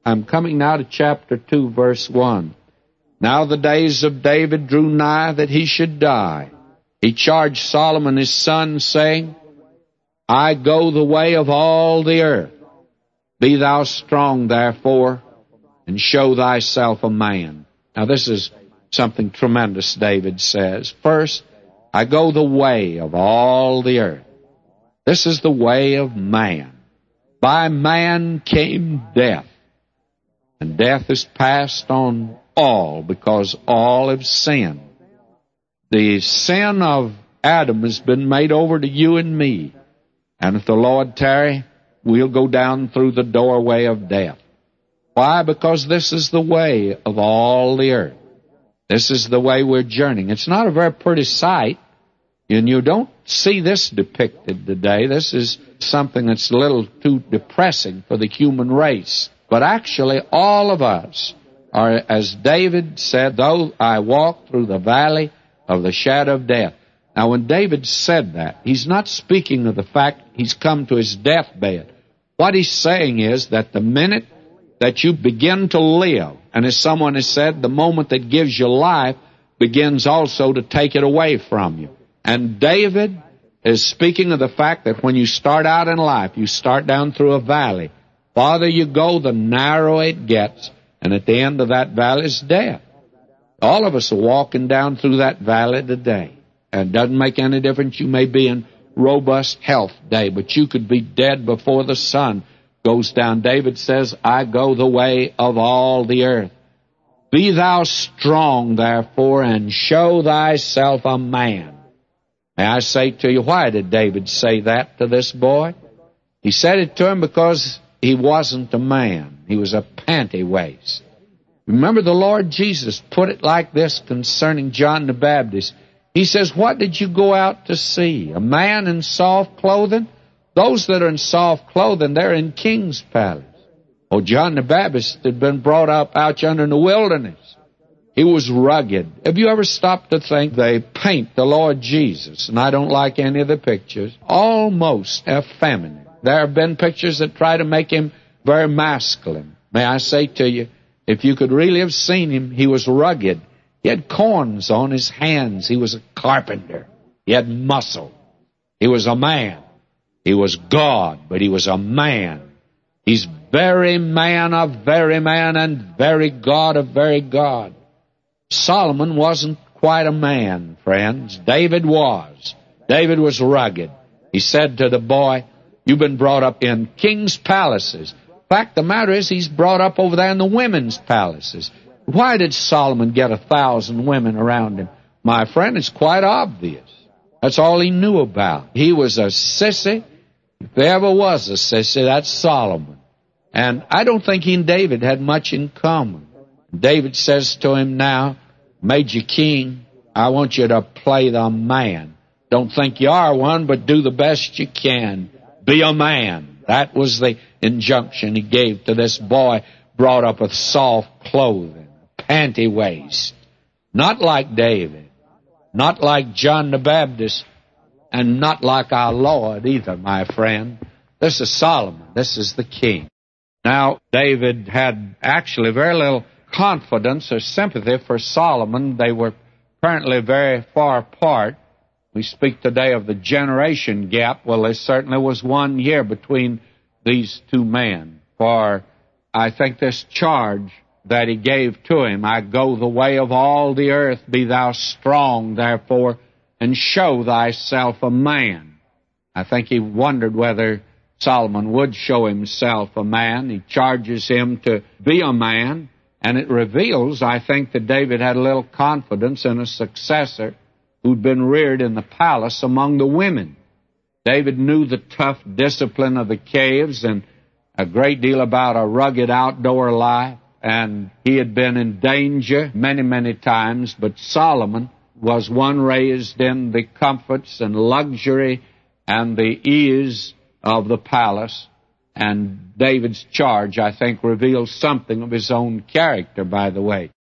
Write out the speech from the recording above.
I'm coming now to chapter 2, verse 1. Now the days of David drew nigh that he should die. He charged Solomon his son, saying, I go the way of all the earth. Be thou strong, therefore, and show thyself a man. Now this is something tremendous, David says. First, I go the way of all the earth. This is the way of man. By man came death, and death is passed on all because all have sinned. The sin of Adam has been made over to you and me, and if the Lord tarry, we'll go down through the doorway of death. Why? Because this is the way of all the earth. This is the way we're journeying. It's not a very pretty sight, and you don't see this depicted today. This is something that's a little too depressing for the human race. But actually, all of us are, as David said, though I walk through the valley of the shadow of death. Now, when David said that, he's not speaking of the fact he's come to his deathbed. What he's saying is that the minute that you begin to live, and as someone has said, the moment that gives you life begins also to take it away from you. And David is speaking of the fact that when you start out in life, you start down through a valley. Farther you go, the narrower it gets, and at the end of that valley is death. All of us are walking down through that valley today. And it doesn't make any difference. You may be in robust health today, but you could be dead before the sun goes down. David says, I go the way of all the earth. Be thou strong, therefore, and show thyself a man. May I say to you, why did David say that to this boy? He said it to him because he wasn't a man. He was a panty-waist. Remember, the Lord Jesus put it like this concerning John the Baptist. He says, what did you go out to see? A man in soft clothing? Those that are in soft clothing, they're in king's palace. Oh, John the Baptist had been brought up out yonder in the wilderness. He was rugged. Have you ever stopped to think they paint the Lord Jesus, and I don't like any of the pictures, almost effeminate. There have been pictures that try to make him very masculine. May I say to you, if you could really have seen him, he was rugged. He had corns on his hands. He was a carpenter. He had muscle. He was a man. He was God, but he was a man. He's very man of very man and very God of very God. Solomon wasn't quite a man, friends. David was. David was rugged. He said to the boy, you've been brought up in king's palaces. In fact, the matter is he's brought up over there in the women's palaces. Why did Solomon get 1,000 women around him? My friend, it's quite obvious. That's all he knew about. He was a sissy. If there ever was a sissy, that's Solomon. And I don't think he and David had much in common. David says to him now, made you king, I want you to play the man. Don't think you are one, but do the best you can. Be a man. That was the injunction he gave to this boy brought up with soft clothing, panty waist. Not like David, not like John the Baptist, and not like our Lord either, my friend. This is Solomon. This is the king. Now, David had actually very little confidence or sympathy for Solomon. They were apparently very far apart. We speak today of the generation gap. Well, there certainly was 1 year between these two men. For I think this charge that he gave to him, I go the way of all the earth, be thou strong, therefore, and show thyself a man. I think he wondered whether Solomon would show himself a man. He charges him to be a man, and it reveals, I think, that David had a little confidence in a successor who'd been reared in the palace among the women. David knew the tough discipline of the caves and a great deal about a rugged outdoor life, and he had been in danger many, many times, but Solomon was one raised in the comforts and luxury and the ease of the palace, and David's charge, I think, reveals something of his own character, by the way.